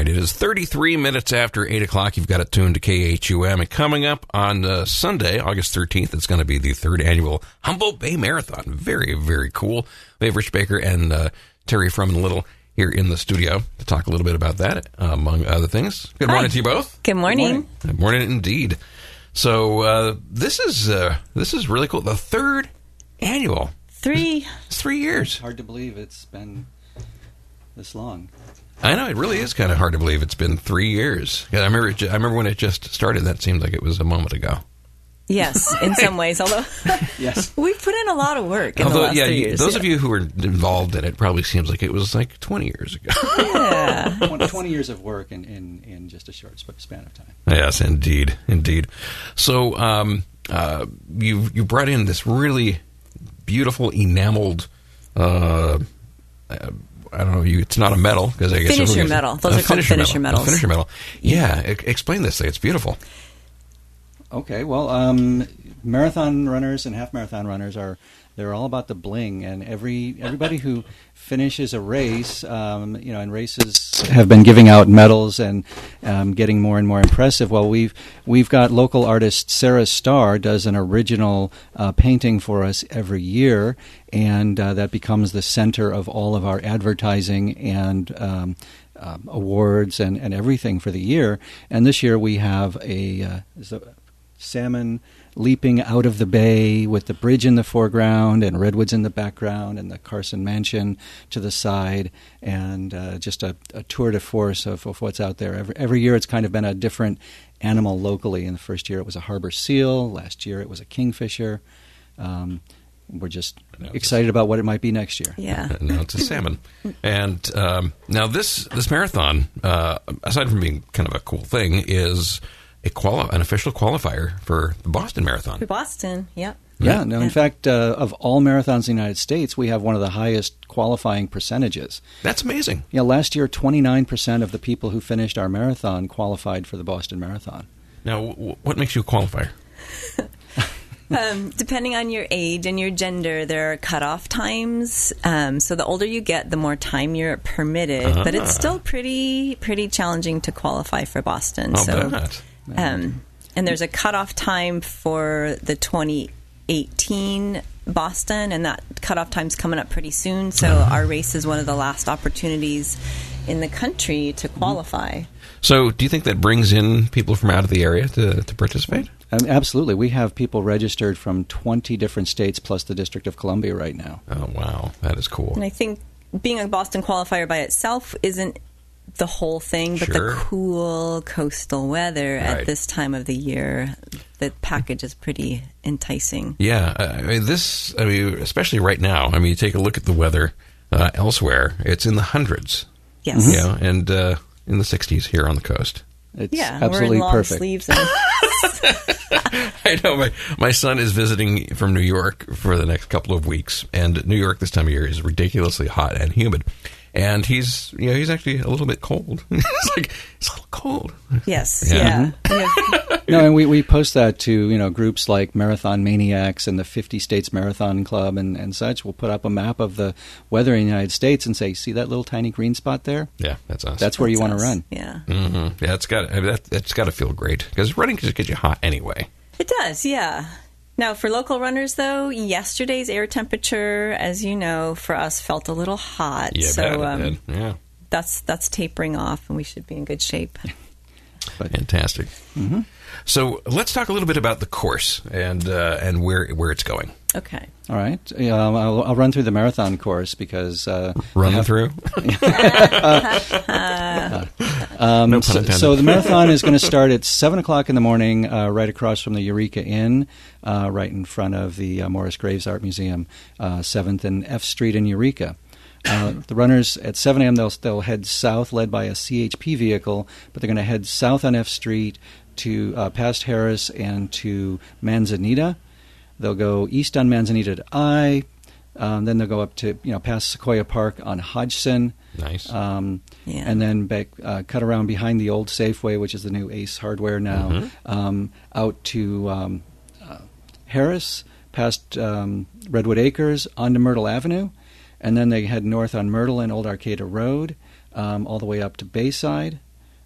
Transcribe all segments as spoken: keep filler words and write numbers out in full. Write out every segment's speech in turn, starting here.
right, it is thirty-three minutes after eight o'clock. You've got it tuned to K H U M. And coming up on uh, Sunday, August thirteenth, it's going to be the third annual Humboldt Bay Marathon. Very, very cool. We have Rich Baker and uh, Terry Frum Little here in the studio to talk a little bit about that, uh, among other things. Good Hi. morning to you both. Good morning. Good morning, Good morning indeed. So uh, this is uh, this is really cool. The third annual. Three. It's three years. Hard to believe it's been this long. I know, it really is kind of hard to believe it's been three years. I remember it, I remember when it just started, that seemed like it was a moment ago. Yes, in some ways, although yes. we've put in a lot of work in Although, the last yeah, three you, years. those yeah. of you who were involved in it probably seems like it was like twenty years ago. Yeah. twenty, twenty years of work in, in, in just a short sp- span of time. Yes, indeed, indeed. So um, uh, you you brought in this really beautiful enameled, uh, uh, I don't know, you, it's not a medal, because I guess... Finisher medal. Those a are called finisher medal. medals. A finisher medal. Yeah, e- explain this thing. It's beautiful. Okay, well, um, marathon runners and half marathon runners are they're all about the bling, and every everybody who finishes a race, um, you know, and races have been giving out medals and um, getting more and more impressive. Well, we've we've got local artist Sarah Starr does an original uh, painting for us every year, and uh, that becomes the center of all of our advertising and um, um, awards and, and everything for the year. And this year we have a, uh, is a salmon leaping out of the bay with the bridge in the foreground and redwoods in the background and the Carson Mansion to the side, and uh, just a, a tour de force of, of what's out there. Every, every year it's kind of been a different animal locally. In the first year it was a harbor seal. Last year it was a kingfisher. Um, we're just excited about what it might be next year. Yeah. Now it's a salmon. And um, now this, this marathon, uh, aside from being kind of a cool thing, is... A quali- an official qualifier for the Boston Marathon. For Boston, yep. Yeah, no, Yeah. in fact, uh, of all marathons in the United States, we have one of the highest qualifying percentages. That's amazing. Yeah, last year, twenty-nine percent of the people who finished our marathon qualified for the Boston Marathon. Now, w- what makes you a qualifier? Um, depending on your age and your gender, there are cutoff times. Um, so the older you get, the more time you're permitted. Ah. But it's still pretty pretty challenging to qualify for Boston. I'll so, bet. um, and there's a cutoff time for the twenty eighteen Boston, and that cutoff time's coming up pretty soon. So Uh-huh. our race is one of the last opportunities in the country to qualify. So, do you think that brings in people from out of the area to, to participate? Um, absolutely. We have people registered from twenty different states plus the District of Columbia right now. Oh, wow. That is cool. And I think being a Boston qualifier by itself isn't the whole thing, but Sure. the cool coastal weather Right. at this time of the year, the package is pretty enticing. Yeah. I I mean, this, I mean, especially right now, I mean, you take a look at the weather uh, elsewhere, it's in the hundreds. Yes. You know, and uh, in the sixties here on the coast. It's Yeah, absolutely we're in long perfect. sleeves. And I know my my son is visiting from New York for the next couple of weeks, and New York this time of year is ridiculously hot and humid, and he's you know he's actually a little bit cold. It's like it's a little cold. yes, Yeah. yeah. We have- No, and we, we post that to you know groups like Marathon Maniacs and the fifty States Marathon Club and, and such. We'll put up a map of the weather in the United States and say, see that little tiny green spot there? Yeah, that's awesome. That's where you that's want to us. run. Yeah, Mm-hmm. Yeah, it's got I mean, that, that's got to feel great because running can just get you hot anyway. it does. Yeah. Now, for local runners, though, yesterday's air temperature, as you know, for us felt a little hot. Yeah, so bet it um, did. Yeah, that's that's tapering off, and we should be in good shape. fantastic. Mm-hmm. So let's talk a little bit about the course and uh, and where where it's going. Okay. All right. Um, I'll, I'll run through the marathon course because... Uh, Run I have- through. Um, No pun so, intended. so the marathon is going to start at seven o'clock in the morning, uh, right across from the Eureka Inn, uh, right in front of the uh, Morris Graves Art Museum, uh, seventh and F Street in Eureka. Uh, the runners at seven a.m. They'll, they'll head south, led by a C H P vehicle, but they're going to head south on F Street to uh, past Harris and to Manzanita. They'll go east on Manzanita to I. Um, then they'll go up to you know past Sequoia Park on Hodgson. Nice. Um, Yeah. And then back, uh, cut around behind the old Safeway, which is the new Ace Hardware now, Mhm. um, out to um, uh, Harris, past um, Redwood Acres, onto Myrtle Avenue, and then they head north on Myrtle and Old Arcata Road, um, all the way up to Bayside,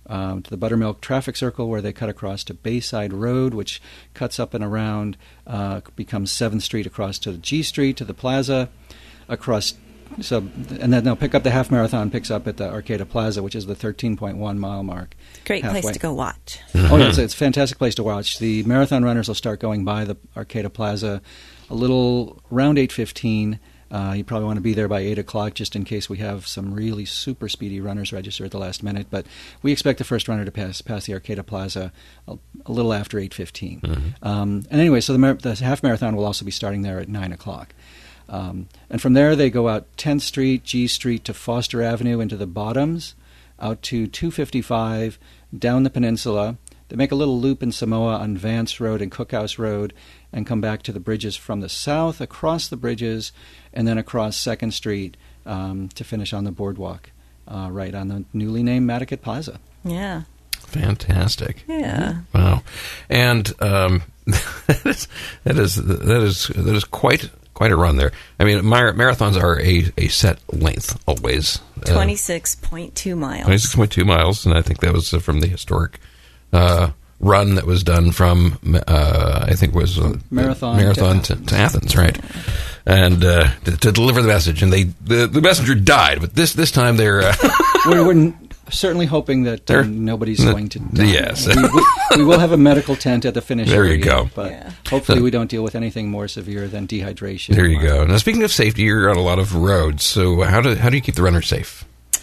um, to the Buttermilk traffic circle, where they cut across to Bayside Road, which cuts up and around, uh, becomes seventh Street across to G Street, to the plaza, across, so, and then they'll pick up the half marathon, picks up at the Arcata Plaza, which is the thirteen point one mile mark. Great halfway. place to go watch. Mm-hmm. Oh, yes, it's a fantastic place to watch. The marathon runners will start going by the Arcata Plaza a little around eight fifteen. Uh, you probably want to be there by eight o'clock just in case we have some really super speedy runners register at the last minute. But we expect the first runner to pass pass the Arcata Plaza a, a little after eight fifteen. Mm-hmm. Um, and anyway, so the, mar- the half marathon will also be starting there at nine o'clock. Um, and from there, they go out tenth Street, G Street to Foster Avenue into the Bottoms, out to two fifty-five, down the peninsula. They make a little loop in Samoa on Vance Road and Cookhouse Road and come back to the bridges from the south, across the bridges, and then across second Street um, to finish on the boardwalk, uh, right on the newly named Madaket Plaza. Yeah. Fantastic. Yeah. Wow. And um, that is that is that is that is quite quite a run there. I mean, mar- marathons are a, a set length always. twenty-six point two miles. twenty-six point two miles, and I think that was uh, from the historic uh, run that was done from, uh, I think it was uh, Marathon, Marathon to, to, to Athens, right? And uh, to, to deliver the message. And they the, the messenger died, but this this time they're... Uh, we're, we're certainly hoping that uh, nobody's the, going to die. Yes. we, we, we will have a medical tent at the finish There you area, go. But yeah. hopefully we don't deal with anything more severe than dehydration. There you go. Now, speaking of safety, you're on a lot of roads. So how do how do you keep the runners safe?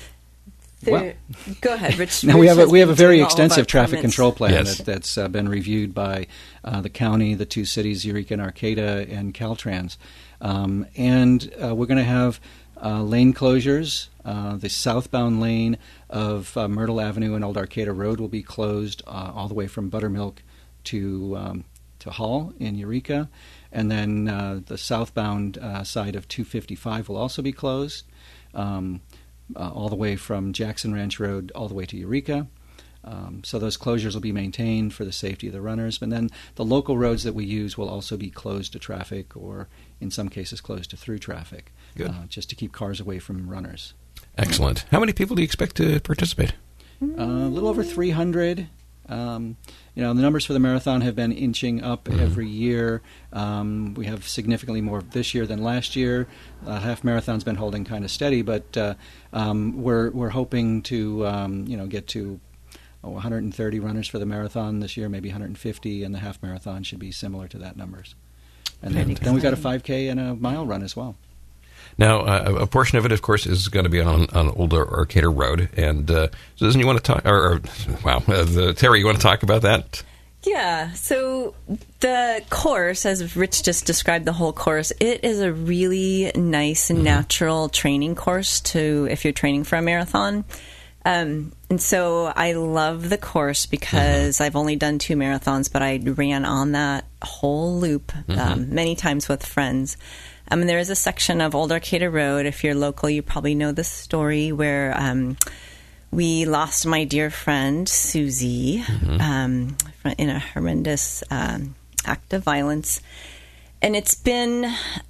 There, well, go ahead, Rich. Now we have a, we have a very doing all of extensive our traffic permits. control plan Yes. that, that's uh, been reviewed by uh, the county, the two cities, Eureka and Arcata, and Caltrans. Um, and uh, we're going to have uh, lane closures. Uh, the southbound lane of uh, Myrtle Avenue and Old Arcata Road will be closed uh, all the way from Buttermilk to um, to Hull in Eureka. And then uh, the southbound uh, side of two fifty-five will also be closed. Um, Uh, all the way from Jackson Ranch Road all the way to Eureka. Um, so those closures will be maintained for the safety of the runners. And then the local roads that we use will also be closed to traffic, or in some cases closed to through traffic, uh, just to keep cars away from runners. Excellent. How many people do you expect to participate? Uh, a little over three hundred. Um, you know, the numbers for the marathon have been inching up mm-hmm. every year. Um, we have significantly more this year than last year. Uh, half marathon's been holding kind of steady, but uh, um, we're we're hoping to um, you know get to oh, one hundred thirty runners for the marathon this year, maybe one hundred fifty, and the half marathon should be similar to that numbers. And then, then we've got a five K and a mile run as well. Now, uh, a portion of it, of course, is going to be on on Old Arcata Road, and uh, so doesn't you want to talk? Or, or wow, uh, the, Terry, you want to talk about that? Yeah. So the course, as Rich just described, the whole course, it is a really nice and mm-hmm. natural training course to if you're training for a marathon. Um, and so I love the course because mm-hmm. I've only done two marathons, but I ran on that whole loop mm-hmm. um, many times with friends. Um, and there is a section of Old Arcata Road. If you're local, you probably know this story where um, we lost my dear friend, Susie, mm-hmm. um, in a horrendous um, act of violence. And it's been...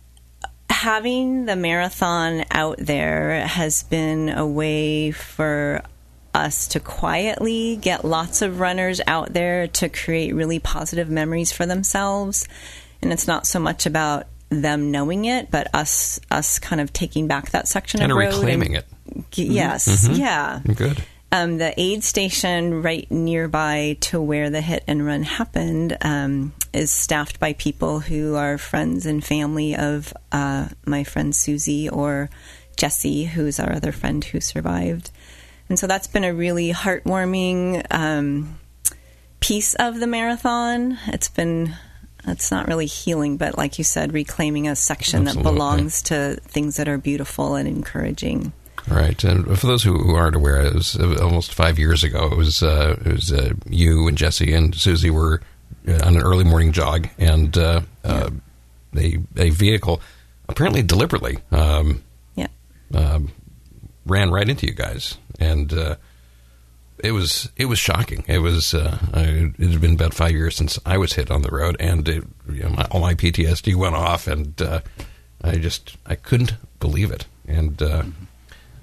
having the marathon out there has been a way for us to quietly get lots of runners out there to create really positive memories for themselves. And it's not so much about them knowing it, but us us kind of taking back that section kind of road. Kind of reclaiming and, it. Yes, mm-hmm. yeah. Good. Um, the aid station right nearby to where the hit and run happened um, is staffed by people who are friends and family of uh, my friend Susie or Jessie, who's our other friend who survived. And so that's been a really heartwarming um, piece of the marathon. It's been, it's not really healing, but like you said, reclaiming a section Absolutely. that belongs to things that are beautiful and encouraging. Right, and for those who, who aren't aware, it was almost five years ago. It was uh, it was uh, you and Jessie and Susie were on an early morning jog, and uh, yeah. uh, a a vehicle, apparently deliberately, um, yeah, um, ran right into you guys, and uh, it was it was shocking. It was uh, I, it had been about five years since I was hit on the road, and it, you know, my, all my P T S D went off, and uh, I just I couldn't believe it, and. Uh,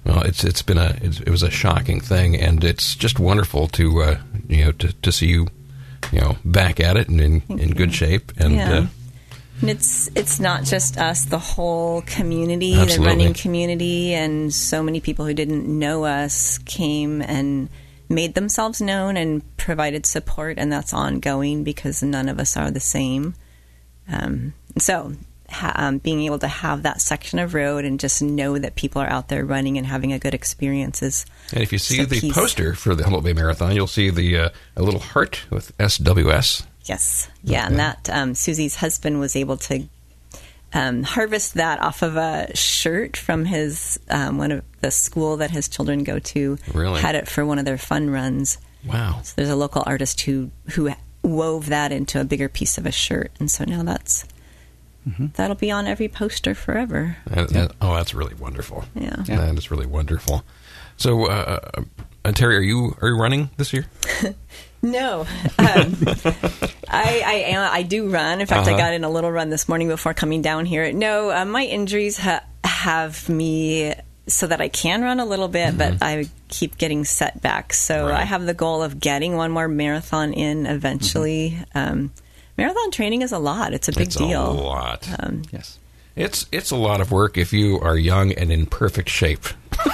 Well, it's it's been a it's, it was a shocking thing, and it's just wonderful to uh, you know to, to see you you know back at it and in, in good shape. And Yeah. uh, And it's it's not just us, the whole community, Absolutely. the running community, and so many people who didn't know us came and made themselves known and provided support, and that's ongoing because none of us are the same. Um, so ha- um, being able to have that section of road and just know that people are out there running and having a good experience is and if you see so the peace. poster for the Humboldt Bay Marathon, you'll see the uh, a little heart with S W S. Yes. Yeah. And that, um, Susie's husband was able to um, harvest that off of a shirt from his, um, one of the school that his children go to. Really? Had it for one of their fun runs. Wow. So there's a local artist who, who wove that into a bigger piece of a shirt. And so now that's, Mm-hmm. that'll be on every poster forever. Uh, that- oh, that's really wonderful. Yeah. Yeah. That is really wonderful. So, uh, uh, Terry, are you are you running this year? No, um, I I, am, I do run. In fact, Uh-huh. I got in a little run this morning before coming down here. No, uh, my injuries ha- have me so that I can run a little bit, but I keep getting setbacks. So Mm-hmm. Right. I have the goal of getting one more marathon in eventually. Um, marathon training is a lot. It's a big it's deal. a lot. Um, Yes. It's it's a lot of work if you are young and in perfect shape.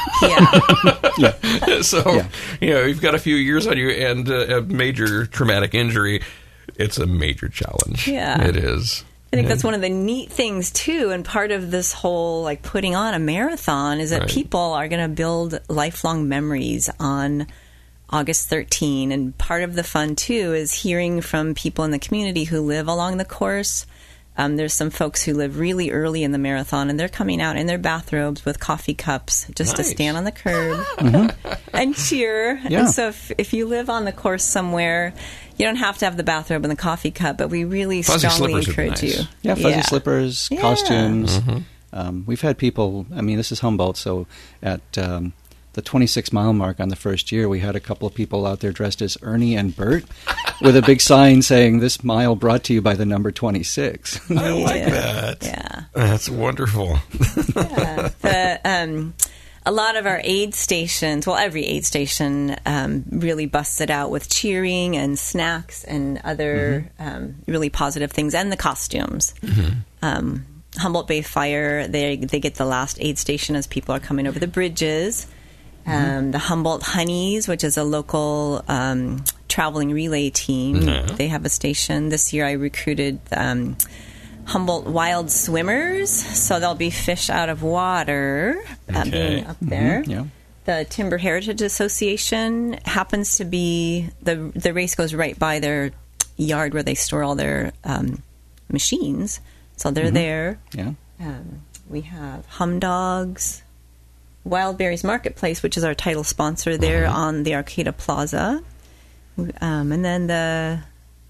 yeah. so Yeah. you know you've got a few years on you and uh, a major traumatic injury. It's a major challenge. Yeah. it is. I think that's one of the neat things too, and part of this whole like putting on a marathon is that Right. people are going to build lifelong memories on August thirteenth, and part of the fun too is hearing from people in the community who live along the course. Um, there's some folks who live really early in the marathon, and they're coming out in their bathrobes with coffee cups just Nice. to stand on the curb and cheer. Yeah. And so if, if you live on the course somewhere, you don't have to have the bathrobe and the coffee cup, but we really Fuzzy strongly slippers would be encourage nice. you. Yeah, fuzzy slippers, Yeah. costumes. Mm-hmm. Um, we've had people, I mean, this is Humboldt, so at um, the twenty-six mile mark on the first year, we had a couple of people out there dressed as Ernie and Bert with a big sign saying, "This mile brought to you by the number twenty-six." I like Yeah. that. Yeah. That's wonderful. Yeah. The, um, a lot of our aid stations, well, every aid station um, really busts it out with cheering and snacks and other um, really positive things, and the costumes. Um, Humboldt Bay Fire, they they get the last aid station as people are coming over the bridges. Um, the Humboldt Honeys, which is a local um, traveling relay team, Yeah. they have a station. This year I recruited um, Humboldt Wild Swimmers, so there'll be fish out of water uh, Okay. being up there. Yeah. The Timber Heritage Association happens to be, the the race goes right by their yard where they store all their um, machines, so they're there. Yeah. Um, we have Hum Dogs, Wild Berries Marketplace, which is our title sponsor there on the Arcata Plaza. Um, and then the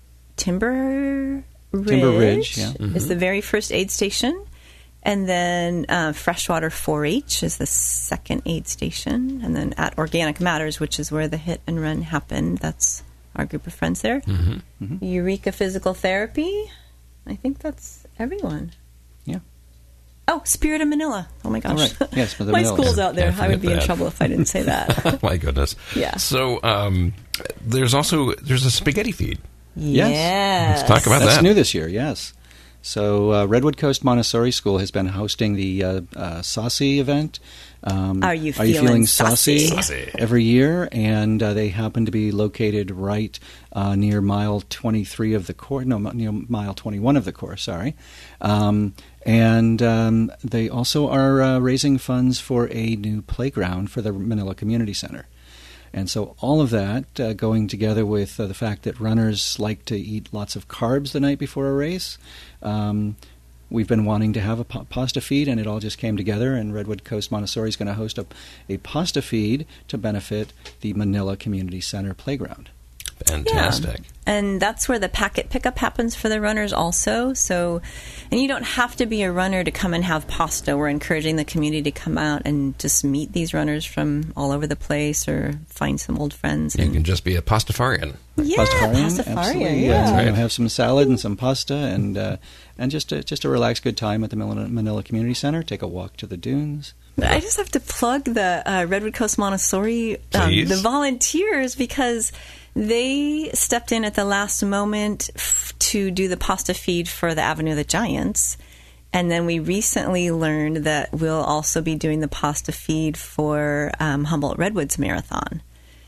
Timber Ridge, Timber Ridge, yeah. is the very first aid station. And then uh, Freshwater four H is the second aid station. And then at Organic Matters, which is where the hit and run happened, that's our group of friends there. Mm-hmm. Eureka Physical Therapy. I think that's everyone. Yeah. Oh, Spirit of Manila. Oh my gosh. All right. Yes, for the My Manilas. school's out there. Can't I would be forget in that. trouble if I didn't say that. My goodness. Yeah. So um, there's also there's a spaghetti feed. Yes. Yes. Let's talk about That's that. new this year, yes. So uh, Redwood Coast Montessori School has been hosting the uh, uh, Saucy event. Um, Are you feeling saucy? Saucy. Every year, and uh, they happen to be located right uh, near mile twenty-three of the course. No, near mile twenty-one of the course. Sorry, um, and um, they also are uh, raising funds for a new playground for the Manila Community Center. And so all of that uh, going together with uh, the fact that runners like to eat lots of carbs the night before a race. Um, we've been wanting to have a pa- pasta feed, and it all just came together, and Redwood Coast Montessori is going to host a, a pasta feed to benefit the Manila Community Center playground. Fantastic. Yeah. And that's where the packet pickup happens for the runners also. So, and you don't have to be a runner to come and have pasta. We're encouraging the community to come out and just meet these runners from all over the place or find some old friends. You And, can just be a pastafarian. yeah, Pastafarian, pastafarian, absolutely. yeah. Uh, Right. you know, have some salad and some pasta, and uh, and just a, just a relaxed good time at the Manila, Manila Community Center. Take a walk to the dunes. I just have to plug the uh, Redwood Coast Montessori, um, Please. the volunteers, because they stepped in at the last moment f- to do the pasta feed for the Avenue of the Giants. And then we recently learned that we'll also be doing the pasta feed for um, Humboldt Redwoods Marathon.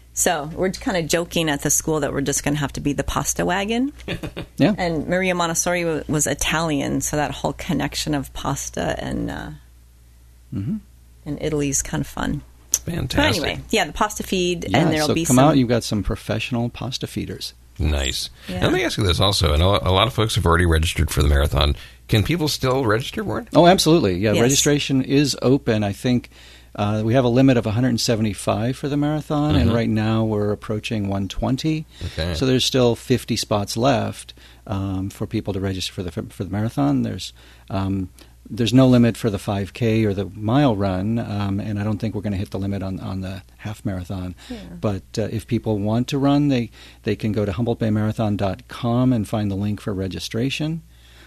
So we're kind of joking at the school that we're just going to have to be the pasta wagon. Yeah. And Maria Montessori w- was Italian, so that whole connection of pasta and uh, Mm-hmm. and Italy is kind of fun. Fantastic. But anyway, yeah, the pasta feed, Yeah, and there'll so be come some. out. You've got some professional pasta feeders. Nice. Yeah. And let me ask you this also. I know a lot of folks have already registered for the marathon. Can people still register for it? Oh, absolutely. Yeah, Yes. registration is open. I think uh, we have a limit of one hundred seventy-five for the marathon, and Mhm. right now we're approaching one hundred twenty. Okay. So there's still fifty spots left um, for people to register for the for the marathon. There's um, there's no limit for the five K or the mile run, um, and I don't think we're going to hit the limit on, on the half marathon. Yeah. But uh, if people want to run, they, they can go to humboldt bay marathon dot com and find the link for registration,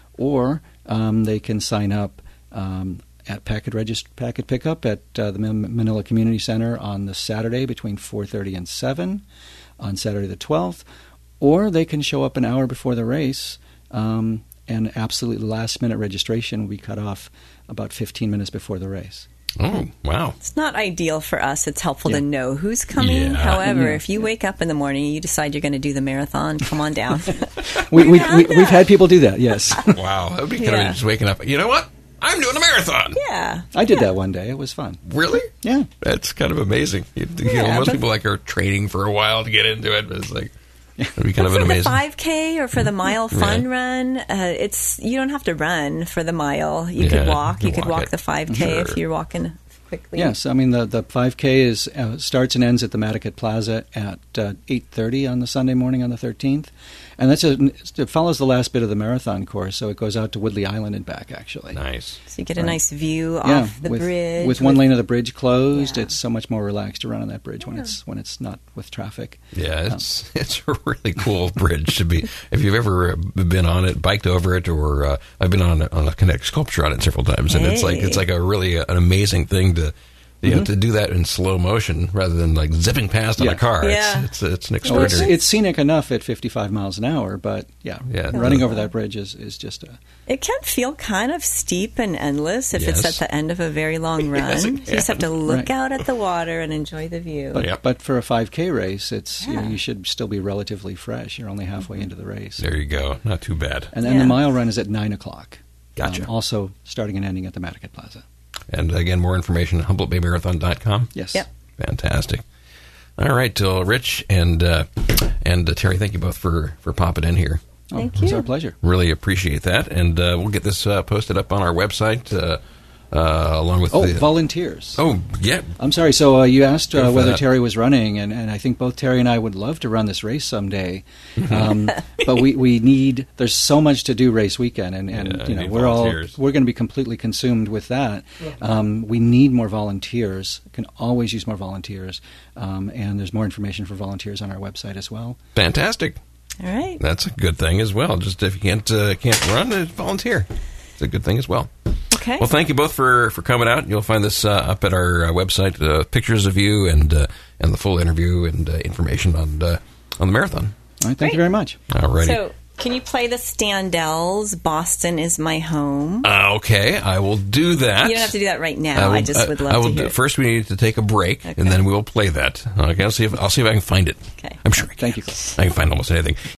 or um, they can sign up um, at packet, regist- packet pickup at uh, the Man- Manila Community Center on the Saturday between four thirty and seven on Saturday the twelfth, or they can show up an hour before the race. Um, and absolutely last-minute registration will be cut off about fifteen minutes before the race. Oh, wow. It's not ideal for us. It's helpful Yeah. to know who's coming. Yeah. However, Yeah. if you wake up in the morning and you decide you're going to do the marathon, come on down. We, we, have we, that. we've had people do that, yes. Wow. That would be kind Yeah. of just waking up. You know what? I'm doing a marathon. Yeah. I did that one day. It was fun. Really? Yeah. That's kind of amazing. You, you know, Yeah, most but- people like are training for a while to get into it, but it's like, it'd be kind But of for an the amazing. five K or for the mile fun Yeah. run, uh, it's you don't have to run for the mile. You Yeah, could walk. you You could walk walk it. the five K if Sure. you're walking quickly. Yes, I mean, the, the five K is uh, starts and ends at the Madaket Plaza at uh, eight thirty on the Sunday morning on the thirteenth. And that's a, it follows the last bit of the marathon course, so it goes out to Woodley Island and back, actually. Nice. So you get a Right. nice view Yeah, off the with, bridge. with one lane of the bridge closed, Yeah. it's so much more relaxed to run on that bridge when Yeah. it's when it's not with traffic. Yeah, it's it's a really cool bridge to be. If you've ever uh, been on it, biked over it, or uh, I've been on a, on a kinetic sculpture on it several times, and it's like Hey. it's like a really uh, an amazing thing to you know to do that in slow motion rather than like zipping past on Yeah. a car. Yeah. It's, it's it's an Oh, it's, extraordinary. it's scenic enough at fifty-five miles an hour, but yeah, Yeah. running over that bridge is, is just a It can feel kind of steep and endless if Yes. it's at the end of a very long run. Yes, it You just have to look Right. out at the water and enjoy the view. But, Yep. but for a five K race, it's you, know, Yeah. you should still be relatively fresh. You're only halfway into the race. There you go. Not too bad. And then Yeah. the mile run is at nine o'clock. Gotcha. Um, also starting and ending at the Madaket Plaza. And again, more information at humboldt bay marathon dot com. Yes. Yep. Fantastic. All right, uh, Rich and uh, and uh, Terry, thank you both for, for popping in here. Oh, Thank it was you. our pleasure. Really appreciate that. And uh, we'll get this uh, posted up on our website uh, uh, along with Oh, the... volunteers. Oh, yeah. I'm sorry. So uh, you asked Go uh, for whether that. Terry was running, and, and I think both Terry and I would love to run this race someday. Um, but we, we need. There's so much to do race weekend, and, and Yeah, you know need we're all volunteers. we're going to be completely consumed with that. Um, we need more volunteers. Can always use more volunteers, um, and there's more information for volunteers on our website as well. Fantastic. All right. That's a good thing as well. Just if you can't uh, can't run, uh, volunteer. It's a good thing as well. Okay. Well, thank you both for, for coming out. You'll find this uh, up at our uh, website, uh, pictures of you and uh, and the full interview and uh, information on uh, on the marathon. All right. Thank Great. you very much. All righty. So, can you play the Standells? Boston is my home. Uh, okay, I will do that. You don't have to do that right now. will- I just would love I will to do, hear. it. First, we need to take a break, Okay. and then we will play that. Okay, I'll see if I'll see if I can find it. Okay. I'm sure I can. Thank you, Chris. I can find almost anything.